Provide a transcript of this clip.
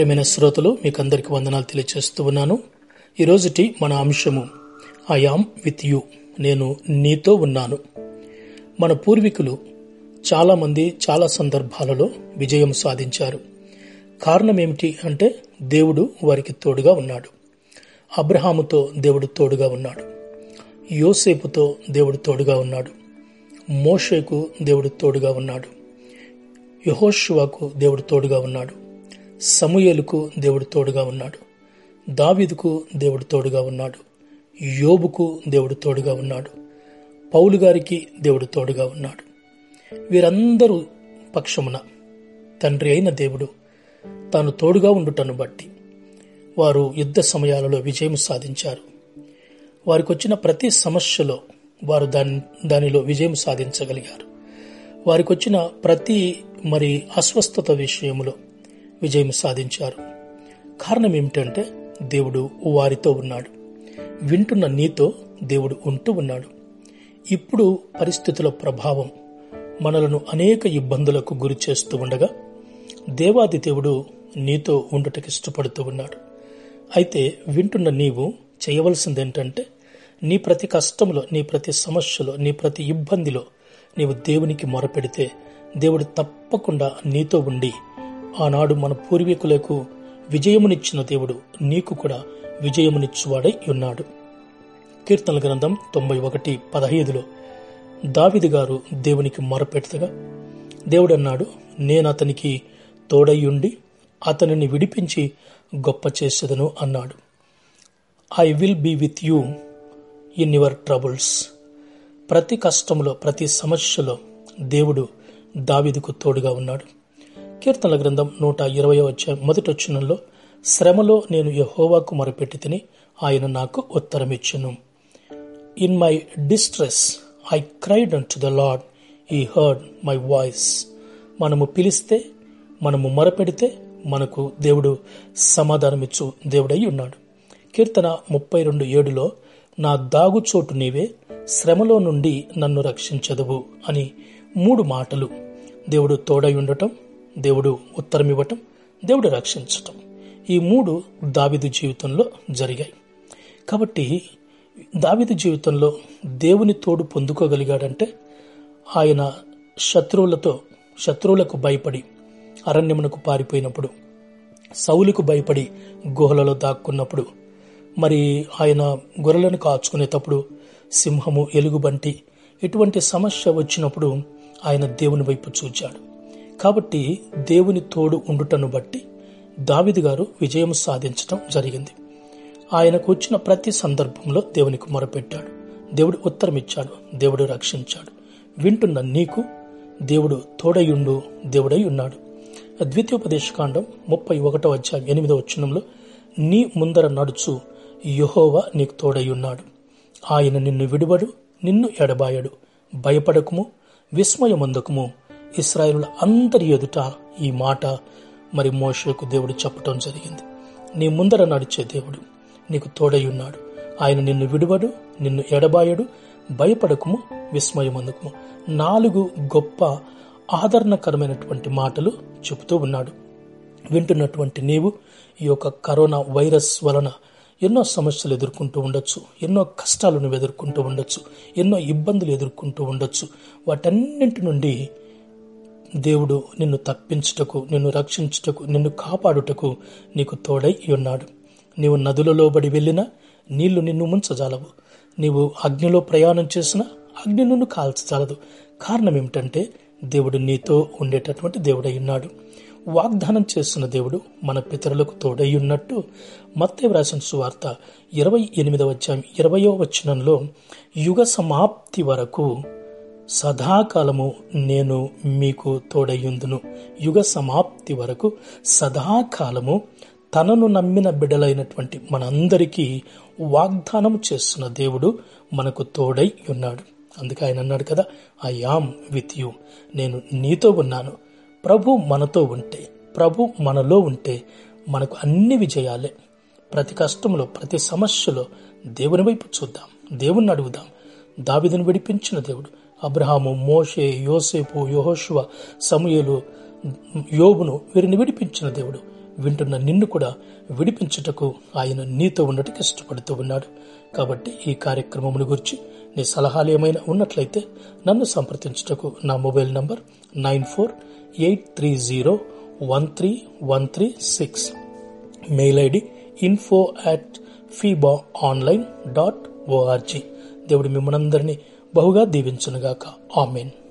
ప్రియమైన శ్రోతలు, మీకందరికి వందనాలు తెలియజేస్తూ ఉన్నాను. ఈరోజుటి మన అంశము ఐ యామ్ విత్ యూ, నేను నీతో ఉన్నాను. మన పూర్వీకులు చాలామంది చాలా సందర్భాలలో విజయం సాధించారు. కారణం ఏమిటి అంటే దేవుడు వారికి తోడుగా ఉన్నాడు. అబ్రహాముతో దేవుడు తోడుగా ఉన్నాడు. యోసేపుతో దేవుడు తోడుగా ఉన్నాడు. మోషేకు దేవుడు తోడుగా ఉన్నాడు. యెహోషువకు దేవుడు తోడుగా ఉన్నాడు. సమూయేలుకు దేవుడు తోడుగా ఉన్నాడు. దావీదుకు దేవుడు తోడుగా ఉన్నాడు. యోబుకు దేవుడు తోడుగా ఉన్నాడు. పౌలు గారికి దేవుడు తోడుగా ఉన్నాడు. వీరందరూ పక్షమున తండ్రి అయిన దేవుడు తాను తోడుగా ఉండుటను బట్టి వారు యుద్ధ సమయాలలో విజయం సాధించారు. వారికి వచ్చిన ప్రతి సమస్యలో వారు దానిలో విజయం సాధించగలిగారు. వారికి వచ్చిన ప్రతి అస్వస్థత విషయంలో విజయం సాధించారు. కారణం ఏమిటంటే దేవుడు వారితో ఉన్నాడు. వింటున్న నీతో దేవుడు ఉంటూ ఉన్నాడు. ఇప్పుడు పరిస్థితుల ప్రభావం మనలను అనేక ఇబ్బందులకు గురి చేస్తూ ఉండగా దేవాది దేవుడు నీతో ఉండుటకు ఇష్టపడుతూ ఉన్నాడు. అయితే వింటున్న నీవు చేయవలసిందేంటంటే నీ ప్రతి కష్టంలో, నీ ప్రతి సమస్యలో, నీ ప్రతి ఇబ్బందిలో నీవు దేవునికి మొరపెడితే దేవుడు తప్పకుండా నీతో ఉండి ఆనాడు మన పూర్వీకులకు విజయమునిచ్చిన దేవుడు నీకు కూడా విజయమునిచ్చువాడై ఉన్నాడు. కీర్తనల గ్రంథం 91:15 దావీదు గారు దేవునికి మొరపెట్టగా దేవుడు అన్నాడు, నేను అతనికి తోడయ్యుండి అతనిని విడిపించి గొప్ప చేసేదను అన్నాడు. I will be with you in your troubles. ప్రతి కష్టంలో, ప్రతి సమస్యలో దేవుడు దావీదుకు తోడుగా ఉన్నాడు. కీర్తనల గ్రంథం 120:1 శ్రమలో నేను యెహోవాకు మొరపెట్టి తిని ఆయన నాకు ఉత్తరమిచ్చెను. In my distress I cried unto the Lord, he heard my voice. మనము పిలిస్తే, మనము మొరపెడితే మనకు దేవుడు సమాధానమిచ్చు దేవుడై ఉన్నాడు. కీర్తన 32:7 నా దాగుచోటు నీవే, శ్రమలో నుండి నన్ను రక్షించదువు అని 3 మాటలు. దేవుడు తోడై ఉండటం, దేవుడు ఉత్తరమివ్వటం, దేవుడు రక్షించటం, ఈ 3 దావీదు జీవితంలో జరిగాయి. కాబట్టి దావీదు జీవితంలో దేవుని తోడు పొందుకోగలిగాడంటే ఆయన శత్రువులకు భయపడి అరణ్యమునకు పారిపోయినప్పుడు, సౌలుకు భయపడి గుహలలో దాక్కున్నప్పుడు, ఆయన గొర్రెలను కాచుకునేటప్పుడు సింహము, ఎలుగుబంటి ఇటువంటి సమస్య వచ్చినప్పుడు ఆయన దేవుని వైపు చూచాడు. కాబట్టి దేవుని తోడు ఉండుటను బట్టి దావీదు గారు విజయం సాధించటం జరిగింది. ఆయనకు వచ్చిన ప్రతి సందర్భంలో దేవునికి మొరపెట్టాడు. దేవుడు ఉత్తరమిచ్చాడు. దేవుడు రక్షించాడు. వింటున్న నీకు దేవుడు తోడయుండు దేవుడై ఉన్నాడు. ద్వితీయోపదేశకాండం 31:8 నీ ముందర నడుచు యెహోవా నీకు తోడై ఉన్నాడు. ఆయన నిన్ను విడువడు, నిన్ను ఎడబాయడు. భయపడకుము, విస్మయమందకుము. ఇశ్రాయేలుల అందరి ఎదుట ఈ మాట మోషేకు దేవుడు చెప్పటం జరిగింది. నీ ముందర నడిచే దేవుడు నీకు తోడై ఉన్నాడు. ఆయన నిన్ను విడువడు, నిన్ను ఎడబాయడు. భయపడకుము, విస్మయమందకుము. 4 గొప్ప ఆదరణకరమైనటువంటి మాటలు చెబుతూ ఉన్నాడు. వింటున్నటువంటి నీవు ఈ యొక్క కరోనా వైరస్ వలన ఎన్నో సమస్యలు ఎదుర్కొంటూ ఉండొచ్చు, ఎన్నో కష్టాలు నువ్వు ఎదుర్కొంటూ ఉండొచ్చు, ఎన్నో ఇబ్బందులు ఎదుర్కొంటూ ఉండొచ్చు. వాటన్నింటి నుండి దేవుడు నిన్ను తప్పించుటకు, నిన్ను రక్షించుటకు, నిన్ను కాపాడుటకు నీకు తోడై ఉన్నాడు. నీవు నదులలో బడి వెళ్ళినా నీళ్లు నిన్ను ముంచజాలవు. నీవు అగ్నిలో ప్రయాణం చేసినా అగ్ని నిన్ను కాల్చజాలదు. కారణం ఏమిటంటే దేవుడు నీతో ఉండేటటువంటి దేవుడై ఉన్నాడు. వాగ్దానం చేస్తున్న దేవుడు మన పితరులకు తోడై ఉన్నట్టు మత్తయి వ్రాసిన సువార్త 28:20 యుగ సమాప్తి వరకు సదాకాలము నేను మీకు తోడయ్యుందును. యుగ సమాప్తి వరకు సదాకాలము తనను నమ్మిన బిడ్డలైనటువంటి మనందరికీ వాగ్దానం చేస్తున్న దేవుడు మనకు తోడై ఉన్నాడు. అందుకే ఆయన అన్నాడు కదా, ఐ యామ్ విత్ యూ, నేను నీతో ఉన్నాను. ప్రభు మనతో ఉంటే, ప్రభు మనలో ఉంటే మనకు అన్ని విజయాలే. ప్రతి కష్టంలో, ప్రతి సమస్యలో దేవుని వైపు చూద్దాం, దేవుణ్ణి అడుగుదాం. దావీదును విడిపించిన దేవుడు అబ్రహాము, మోషే, యోసేపు, యెహోషువ, సమూయేలు, యోబును వీరిని విడిపించిన దేవుడు వింటున్న నిన్ను కూడా విడిపించుటకు ఆయన నీతో ఉండటకు ఇష్టపడుతూ ఉన్నాడు. కాబట్టి ఈ కార్యక్రమమును గురించి నీ సలహాలు ఏమైనా ఉన్నట్లయితే నన్ను సంప్రదించుటకు నా mobile number 9483013136, mail ID info@fibaonline.org. దేవుడు మిమ్మల్నందరినీ బహుగా దీవించునుగాక. ఆమేన్.